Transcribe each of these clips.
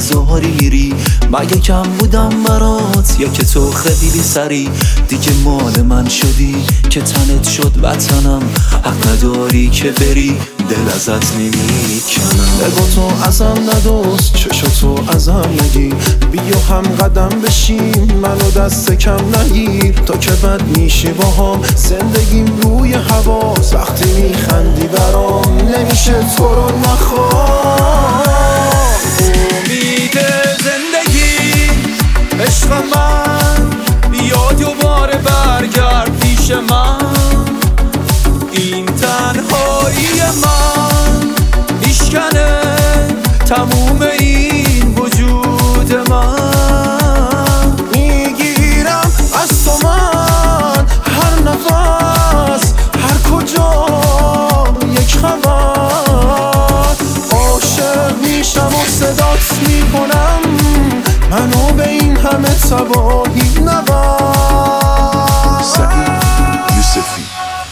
میذاری میری. مگه کم بودم برات یا که تو خیلی سری دیگه مال من شدی که تنت شد وطنم. حق نداری که بری دل ازت نمیکنم. بگو تو ازم ندوست چشو تو ازم نگیر. بیا هم قدم بشیم منو دست کم نگیر. تا که بد میشی باهام زندگیم روی حواس. وقتی میخندی برام نمیشه تو رو نخوام. امید زندگی عشق من بیا دوباره برگرد پیش من. این تنهایی من میشکنه تموم این وجود من. میگیرم از تو من هر نفس هر کجا یک خبر. عاشق میشم و صدات میکنم منو به این همه تباهی نبر. سعید یوسفی.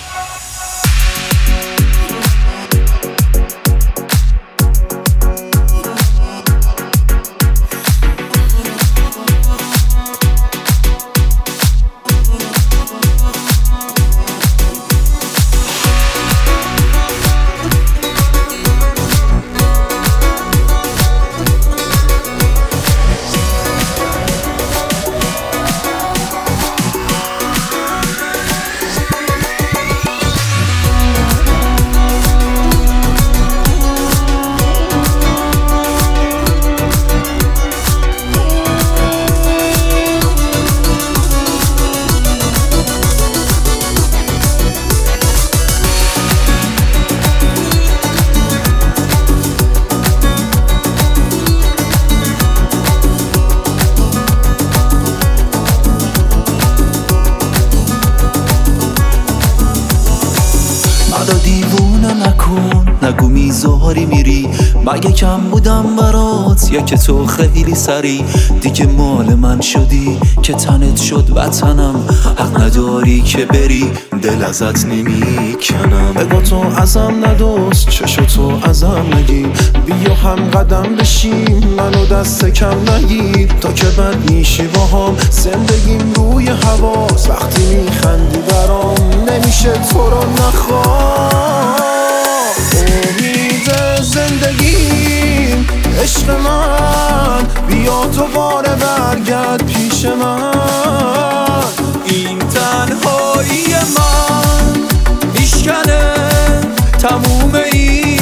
منو دیوونه نکن نگو میذاری میری. مگه کم بودم برات یا که تو خیلی سری دیگه مال من شدی که تنت شد وطنم. حق نداری که بری دل ازت نمیکنم. بگو تو ازم ندوست چشو تو ازم نگیر. بیا هم قدم بشیم منو دست کم نگیر. تا که بد میشی باهام زندگیم روی حواس. وقتی میخندی برام نمیشه تو رو نخوام. امید زندگیم عشق من بیا دوباره برگرد پیش من. این تنهایی من میشکنه تموم این